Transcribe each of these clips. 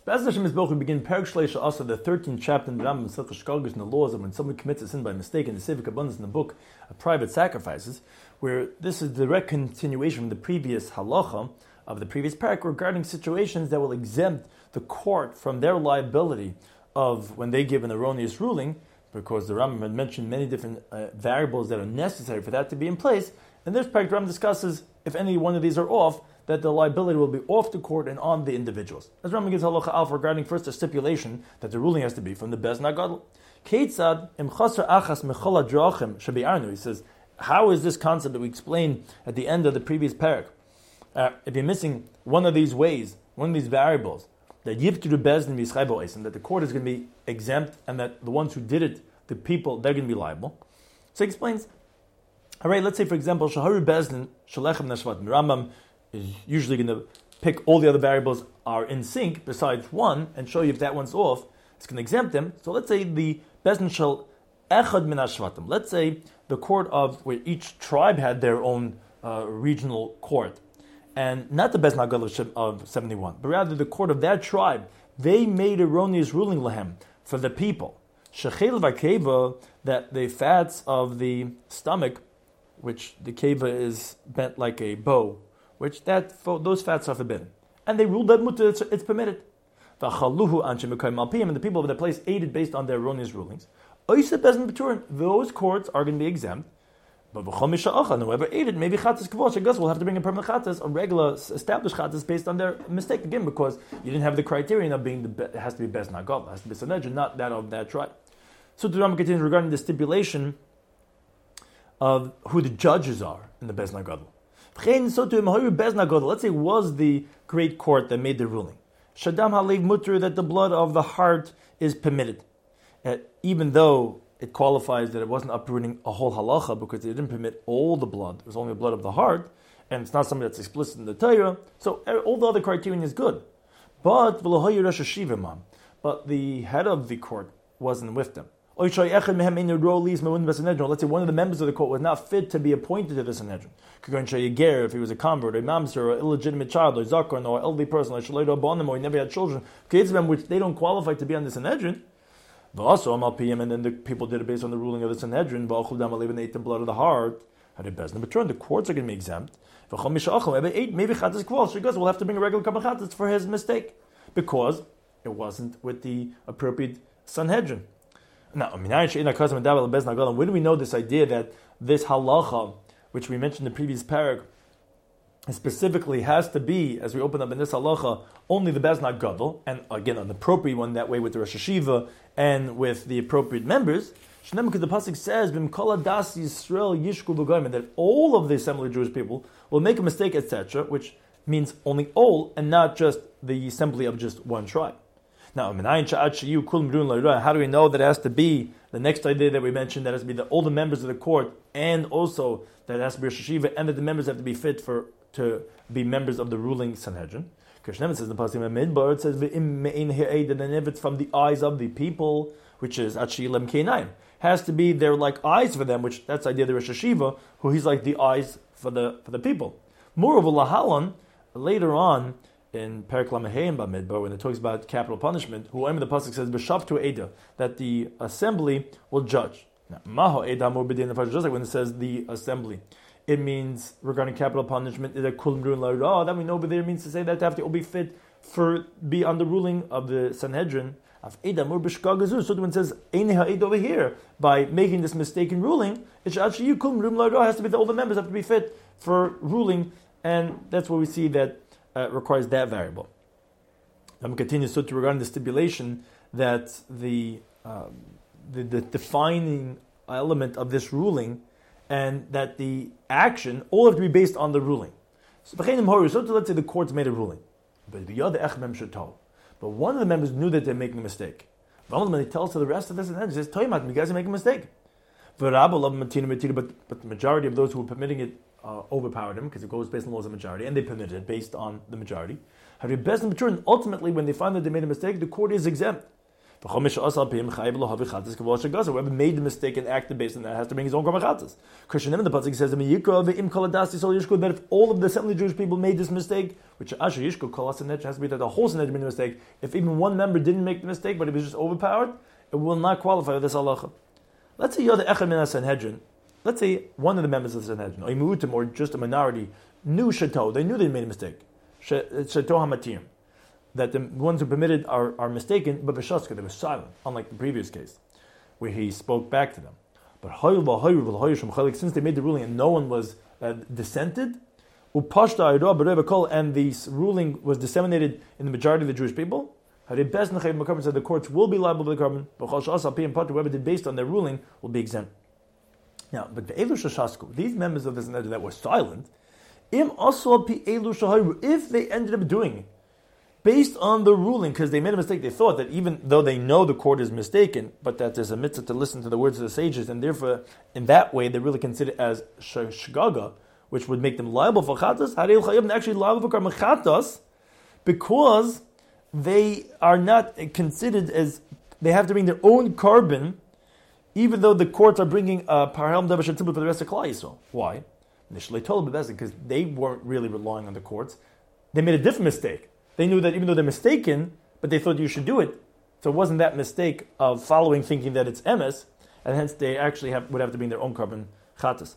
Be'ez Hashem Yisboch, we begin Perek Shleisha Asa, the 13th chapter in the Rambam Masechta Shkagus, in the laws of when someone commits a sin by mistake in the civic abundance in the book of private sacrifices, where this is direct continuation from the previous halacha of the previous parak regarding situations that will exempt the court from their liability of when they give an erroneous ruling, because the Rambam had mentioned many different variables that are necessary for that to be in place. And this parak, the Rambam discusses if any one of these are off, that the liability will be off the court and on the individuals. As Rambam gives halacha alpha regarding first a stipulation that the ruling has to be from the Beis Nagadol. Keitzad im chaser achas mechol hadrachim shebi'arnu. He says, how is this concept that we explained at the end of the previous parak? If you're missing one of these ways, one of these variables, that yivkiru bezdin v'yischaybo esim, that the court is going to be exempt and that the ones who did it, the people, they're going to be liable. So he explains, all right, let's say for example, shaharu bezdin shalechem nashvat. Rambam is usually going to pick all the other variables are in sync besides one and show you if that one's off, it's going to exempt them. So let's say the bezdin shal echad min hashvatim. Let's say the court of where each tribe had their own regional court, and not the Beis Nagadol of 71, but rather the court of that tribe, they made erroneous ruling lahem for the people. Shechel v'keva, that the fats of the stomach, which the keva is bent like a bow, which those fats are forbidden. And they ruled that mutter, it's permitted. V'chaluhu anshe mekayim alpiyim, and the people of the place aided based on their erroneous rulings. Those courts are going to be exempt. But whoever aided, maybe chatas kavod, I guess we'll have to bring a permanent chatas, a regular established chatas based on their mistake again, because you didn't have the criterion of being it has to be Beis Nagadol, it has to be Sanhedrin, not that of that tribe. So the Rambam continues regarding the stipulation of who the judges are in the Beis Nagadol. Let's say was the great court that made the ruling. Shadam halev mutter, that the blood of the heart is permitted, even though it qualifies that it wasn't uprooting a whole halacha because it didn't permit all the blood. It was only the blood of the heart, and it's not something that's explicit in the Torah. So all the other criterion is good. But the head of the court wasn't with them. Let's say one of the members of the court was not fit to be appointed to the Sanhedrin. If he was a convert, or a mamzer, or an illegitimate child, or zakon, or an elderly person, or he never had children, which they don't qualify to be on the Sanhedrin. And then the people did it based on the ruling of the Sanhedrin. They ate the blood of the heart. The courts are going to be exempt. Maybe chatas kvol, we'll have to bring a regular couple chatas for his mistake, because it wasn't with the appropriate Sanhedrin. Now, when do we know this idea that this halacha, which we mentioned in the previous parak, specifically has to be, as we open up in this halacha, only the Beis Nagadol, and again an appropriate one that way with the Rosh Hashiva and with the appropriate members. Because the pasuk says, that all of the assembly of Jewish people will make a mistake, etc., which means only all and not just the assembly of just one tribe. Now, how do we know that it has to be the next idea that we mentioned, that has to be all the members of the court, and also that it has to be Rosh Hashiva, and that the members have to be fit to be members of the ruling Sanhedrin? Krishna says in the Pasuk Midbar, it says, and if it's from the eyes of the people, which is Achilem Kenayim, has to be they're like eyes for them, which that's the idea of the Rosh Hashiva, who he's like the eyes for the people. Moreover, Lahalan, later on, in Perek Lameheim Bamidbar, when it talks about capital punishment, whoever the pasuk says b'shavtu eda, that the assembly will judge. Now, maho eda more b'din, just like when it says the assembly, it means regarding capital punishment is a kulim ruin la. That we know, but there means to say that they have to all be fit for be on the ruling of the Sanhedrin. Of eda more b'shkagazu. So when it says eineha eda over here, by making this mistaken ruling, it should actually kulim ruin la has to be all the members have to be fit for ruling, and that's where we see that. Requires that variable. I'm continuing so to regarding the stipulation that the defining element of this ruling, and that the action all have to be based on the ruling. So let's say the courts made a ruling, but one of the members knew that they're making a mistake. When he tells to the rest of this, and he says, "You guys are making a mistake." But the majority of those who were permitting it overpowered him, because it goes based on laws of majority, and they permitted it based on the majority. Ultimately, when they find that they made a mistake, the court is exempt. Whoever made the mistake and acted based on that has to bring his own korban chatas. Krishanim, the pasuk says, that if all of the 70 Jewish people made this mistake, which Asher Yishko Kol Sanhedrin has to be that the whole Sanhedrin made a mistake. If even one member didn't make the mistake, but it was just overpowered, it will not qualify for this halacha. Let's say you're the Echad Min Sanhedrin. Let's say one of the members of the Sanhedrin, or Imutim, or just a minority, knew Shato. They knew they made a mistake. Shato Hamatim. That the ones who permitted are mistaken, but B'shaska, they were silent, unlike the previous case, where he spoke back to them. But since they made the ruling and no one was dissented, and the ruling was disseminated in the majority of the Jewish people, said the courts will be liable for the carbon, whoever did based on their ruling will be exempt. Now, but these members of the Sanhedrin that were silent, if they ended up doing it, based on the ruling, because they made a mistake, they thought that even though they know the court is mistaken, but that there's a mitzvah to listen to the words of the sages, and therefore, in that way, they really consider it as shgaga, which would make them liable for chatas. Actually liable for karma chatas, because they are not considered as, they have to bring their own carbon, even though the courts are bringing parham dabashatibul for the rest of Klal Yisrael. Why? Initially told because they weren't really relying on the courts. They made a different mistake. They knew that even though they're mistaken, but they thought you should do it. So it wasn't that mistake of following, thinking that it's emes, and hence they actually would have to bring their own carbon chatas.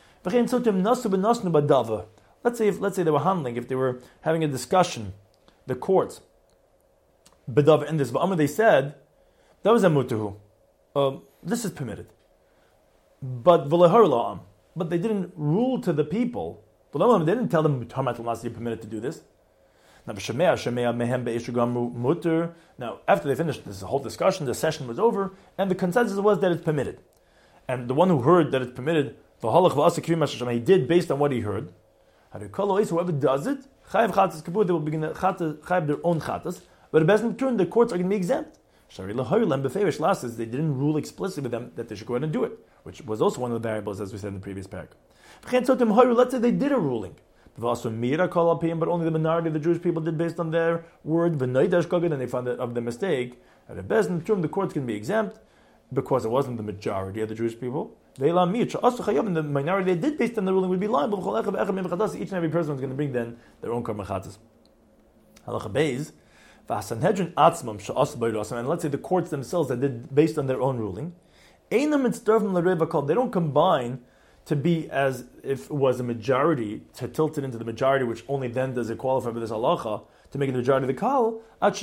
Let's say they were handling, if they were having a discussion, the courts, bedav in this, but they said that was a mutuhu. This is permitted, but they didn't rule to the people. They didn't tell them you're permitted to do this. Now, after they finished this whole discussion, the session was over, and the consensus was that it's permitted. And the one who heard that it's permitted, he did based on what he heard. Whoever does it, they will begin to chayav their own chatas, but the best in turn, the courts are going to be exempt. They didn't rule explicitly with them that they should go ahead and do it, which was also one of the variables, as we said in the previous parak. Let's say they did a ruling. But only the minority of the Jewish people did based on their word, and they found that of the mistake. At the best in term, the courts can be exempt because it wasn't the majority of the Jewish people. And the minority they did based on the ruling would be liable. Each and every person was going to bring then their own karma chatas. And let's say the courts themselves that did based on their own ruling, they don't combine to be as if it was a majority, to tilt it into the majority, which only then does it qualify for this halacha, to make it the majority of the kal.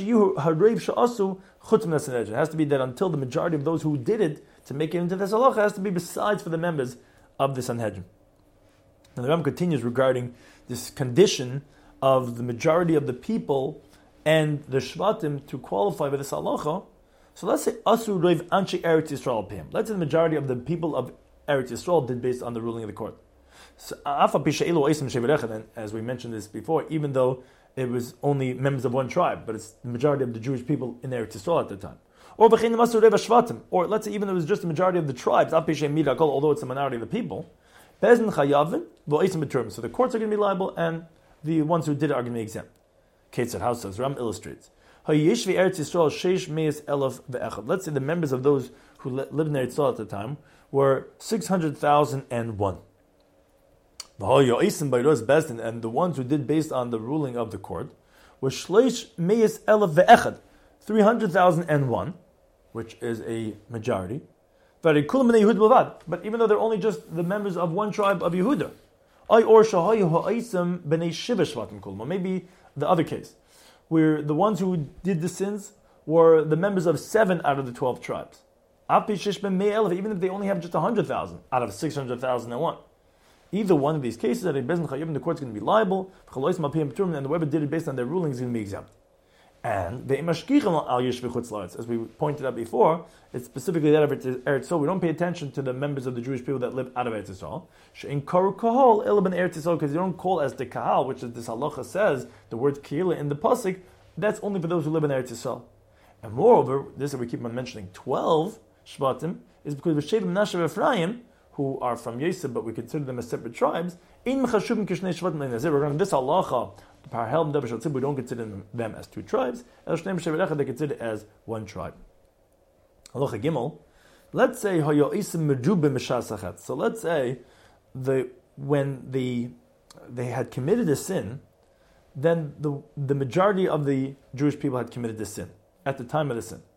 It has to be that until the majority of those who did it, to make it into this halacha, has to be besides for the members of the Sanhedrin. Now the Ram continues regarding this condition of the majority of the people and the shvatim to qualify for this halacha. So let's say Asur Reiv Anshi Eretz Yisrael Pim. Let's say the majority of the people of Eretz Yisrael did based on the ruling of the court. So, and as we mentioned this before, even though it was only members of one tribe, but it's the majority of the Jewish people in Eretz Yisrael at the time. Or let's say even though it was just the majority of the tribes, although it's the minority of the people, so the courts are going to be liable and the ones who did it are going to be exempt. Ketzad, how says Ram illustrates. Let's say the members of those who lived in Eretz Yisrael at the time were 600,001. And the ones who did based on the ruling of the court were 300,001, which is a majority. But even though they're only just the members of one tribe of Yehuda. Or maybe the other case, where the ones who did the sins were the members of 7 out of the 12 tribes. Even if they only have just 100,000 out of 600,001. Either one of these cases, the court's going to be liable, and whoever did it based on their rulings is going to be exempt. And as we pointed out before, it's specifically that of Eretz Yisrael. We don't pay attention to the members of the Jewish people that live out of Eretz Yisrael. Because they don't call as the kahal, which is this halacha says, the word kehila in the pasuk, that's only for those who live in Eretz Yisrael. And moreover, this that we keep on mentioning, 12 shvatim, is because of Sheva Menashe and Ephraim, who are from Yosef, but we consider them as separate tribes. Regarding this halacha, we don't consider them as two tribes. They consider it as one tribe. Halacha Gimel. Let's say so let's say when they had committed a sin, then the majority of the Jewish people had committed the sin at the time of the sin.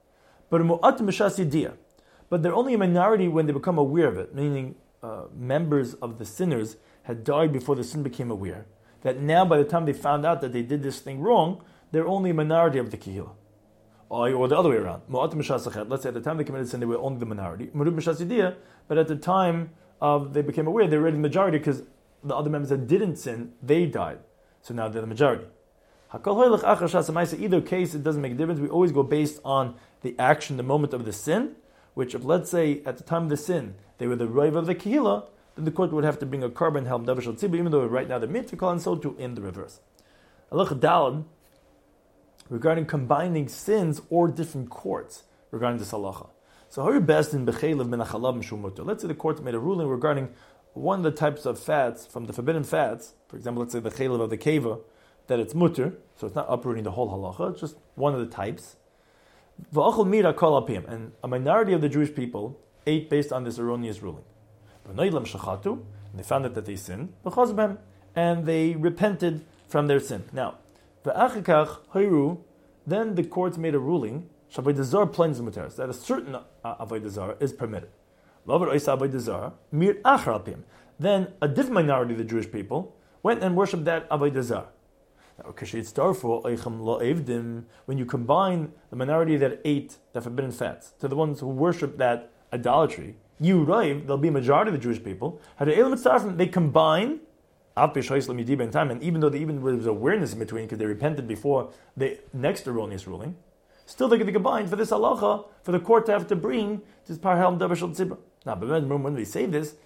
But they're only a minority when they become aware of it, meaning members of the sinners had died before the sin became aware. That now by the time they found out that they did this thing wrong, they're only a minority of the Kehillah. Or the other way around. Let's say at the time they committed sin, they were only the minority. But at the time they became aware, they were already the majority because the other members that didn't sin, they died. So now they're the majority. Either case, it doesn't make a difference. We always go based on the action, the moment of the sin, which if, let's say, at the time of the sin, they were the Rav of the Kehillah, then the court would have to bring a carbon helm, even though right now they're mitzvah, and so too in the reverse. Halacha Daled, regarding combining sins or different courts regarding this halacha. So, let's say the court made a ruling regarding one of the types of fats, from the forbidden fats, for example, let's say the chaylev of the keva, that it's mutter, so it's not uprooting the whole halacha, it's just one of the types. And a minority of the Jewish people ate based on this erroneous ruling. And they found out that they sinned, and they repented from their sin. Now, then the courts made a ruling that a certain avodah zarah is permitted. Then a different minority of the Jewish people went and worshipped that avodah zarah. When you combine the minority that ate the forbidden fats to the ones who worship that idolatry, there'll be a majority of the Jewish people. They combine, and even though there was awareness in between because they repented before the next erroneous ruling, still they're going to combine for this halacha, for the court to have to bring this parhelm davar shel tzibur. Now, but when we say this,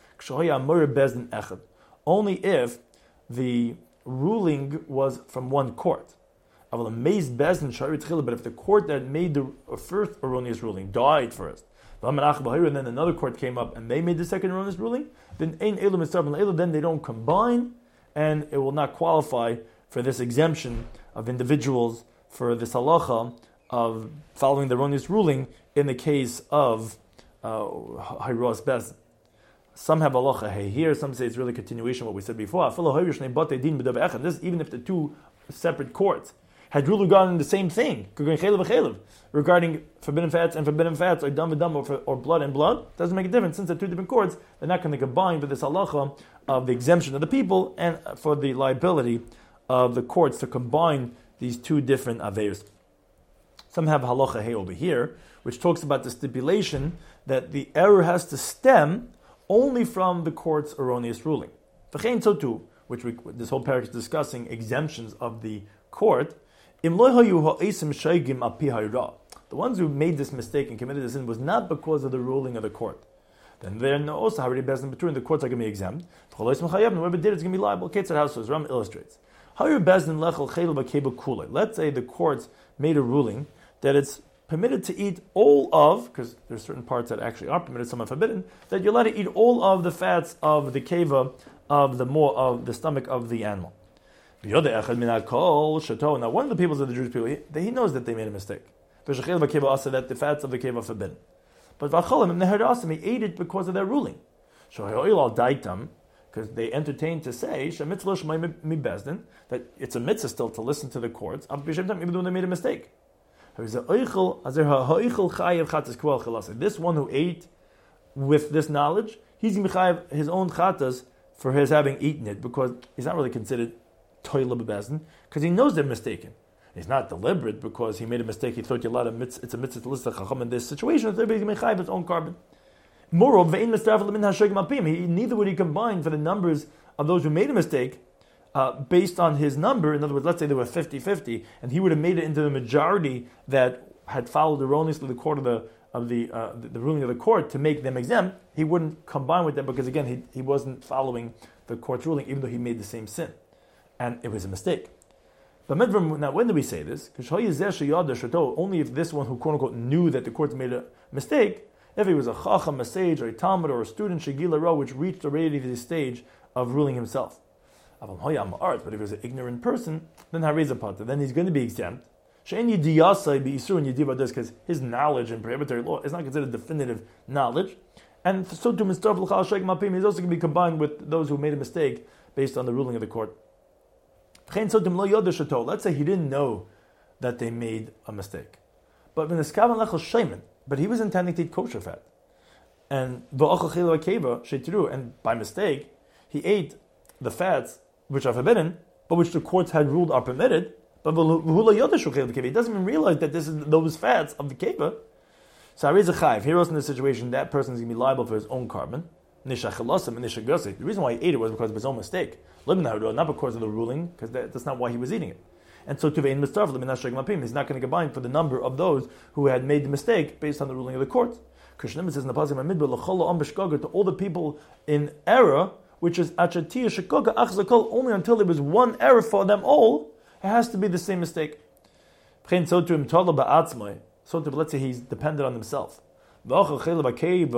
only if the ruling was from one court. But if the court that made the first erroneous ruling died first, and then another court came up and they made the second erroneous ruling, then they don't combine, and it will not qualify for this exemption of individuals for this halacha of following the erroneous ruling in the case of Hayros Bezdin. Some have halacha here, some say it's really a continuation of what we said before. This, even if the two separate courts had ruled regarding the same thing, regarding forbidden fats, or dam and dam, or blood and blood, doesn't make a difference. Since they're two different courts, they're not going to combine for this halacha of the exemption of the people and for the liability of the courts to combine these two different averos. Some have halacha hey over here, which talks about the stipulation that the error has to stem only from the court's erroneous ruling. So too, this whole paragraph is discussing exemptions of the court. The ones who made this mistake and committed this sin was not because of the ruling of the court. Then they're also already in between. The courts are going to be exempt. Whoever did it's going to be liable. As Ram illustrates. Let's say the courts made a ruling that it's permitted to eat all of, because there's certain parts that actually are permitted, some are forbidden, that you're allowed to eat all of the fats of the keva, of the stomach of the animal. Now one of the peoples of the Jewish people, he knows that they made a mistake. That the fats of the keva are forbidden. But he ate it because of their ruling. Because they entertained to say that it's a mitzvah still to listen to the courts, even though they made a mistake. This one who ate with this knowledge, he's going to chayav his own chatas for his having eaten it, because he's not really considered toile b'bezdin, because he knows they're mistaken. He's not deliberate because he made a mistake. He thought it's a mitzvah to listen to chacham in this situation. So he's going to chayav his own carbon. Moreover, neither would he combine for the numbers of those who made a mistake based on his number. In other words, let's say there were 50-50, and he would have made it into the majority that had followed erroneously the court of the ruling of the court to make them exempt. He wouldn't combine with them because, again, he wasn't following the court's ruling, even though he made the same sin, and it was a mistake. But now, when do we say this? Only if this one who quote unquote knew that the court made a mistake. If he was a chacham, a sage, or a talmud, or a student, shegila ro, which reached already to the stage of ruling himself. But if he was an ignorant person, then then he's going to be exempt. because his knowledge in prohibitory law is not considered definitive knowledge. And so to Mr. he's also going to be combined with those who made a mistake based on the ruling of the court. Let's say he didn't know that they made a mistake. But he was intending to eat kosher fat. And by mistake, he ate the fats which are forbidden, but which the courts had ruled are permitted. But he doesn't even realize that this is those fats of the keva. So here also in this situation, that person is going to be liable for his own carbon. The reason why he ate it was because of his own mistake. Not because of the ruling, because that's not why he was eating it. And so he's not going to combine for the number of those who had made the mistake based on the ruling of the court. Krishna says in the passage to all the people in error, which is only until there was one error for them all, it has to be the same mistake. So let's say he's dependent on himself. He ate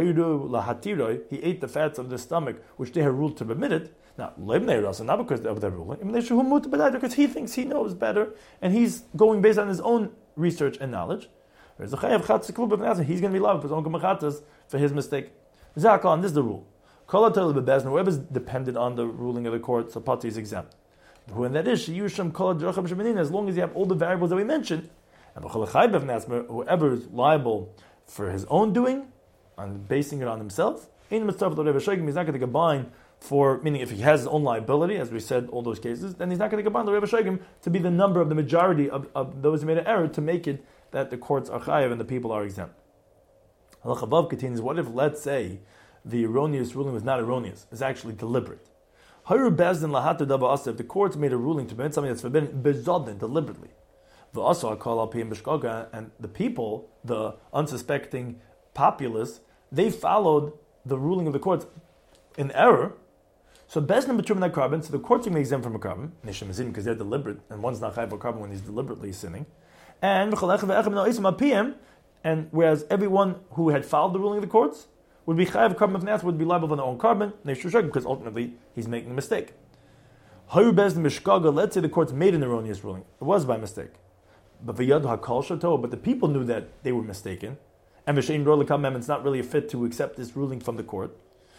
the fats of the stomach, which they had ruled to permit it. Now, not because of their ruling, because he thinks he knows better, and he's going based on his own research and knowledge. He's going to be liable for his own kamachatas for his mistake. This is the rule. Whoever's dependent on the ruling of the court, so Pati is exempt. When that is, as long as you have all the variables that we mentioned, and whoever is liable for his own doing, and basing it on himself, he's not going to combine for, meaning if he has his own liability, as we said, all those cases, then he's not going to combine the Rebbe Shegim to be the number of the majority of those who made an error to make it that the courts are chayav and the people are exempt. Halach above continues, what if, let's say, the erroneous ruling was not erroneous, it's actually deliberate. If the courts made a ruling to permit something that's forbidden, deliberately. And the people, the unsuspecting populace, they followed the ruling of the courts in error. So Bezdin betrum that carbon, so the courts can be exempt from a carbon, because they're deliberate, and one's not chayav for carbon when he's deliberately sinning. And whereas everyone who had followed the ruling of the courts would be chayav carbon of would be liable for their own carbon, because ultimately he's making a mistake. Let's say the courts made an erroneous ruling. It was by mistake. But the people knew that they were mistaken. And it's not really a fit to accept this ruling from the court.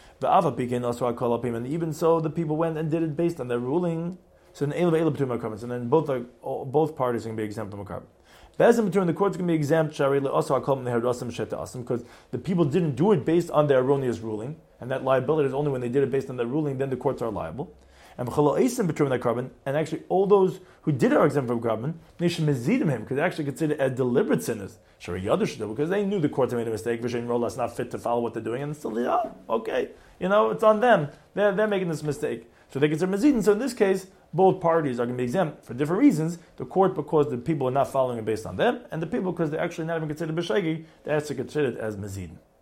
And even so, the people went and did it based on their ruling. So then both parties are going to be exempt from a carbon. The courts can be exempt because the people didn't do it based on their erroneous ruling, and that liability is only when they did it based on their ruling, then the courts are liable. And actually all those who did it are exempt from carbon, because they actually considered as deliberate sinners, because they knew the courts had made a mistake, that's not fit to follow what they're doing, and still, okay, it's on them. They're making this mistake. So they consider Mazidin. So in this case, both parties are going to be exempt for different reasons. The court because the people are not following it based on them, and the people because they're actually not even considered B'shegi, they're actually considered as Mazidin.